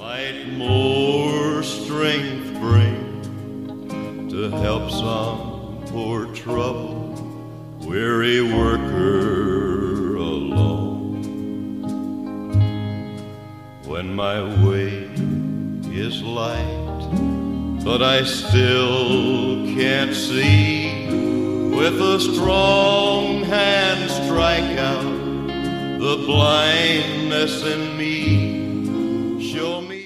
Might more strength bring to help some poor troubled, weary worker alone. When my way is light, but I still can't see, with a strong hand strike out the blindness in me. Show me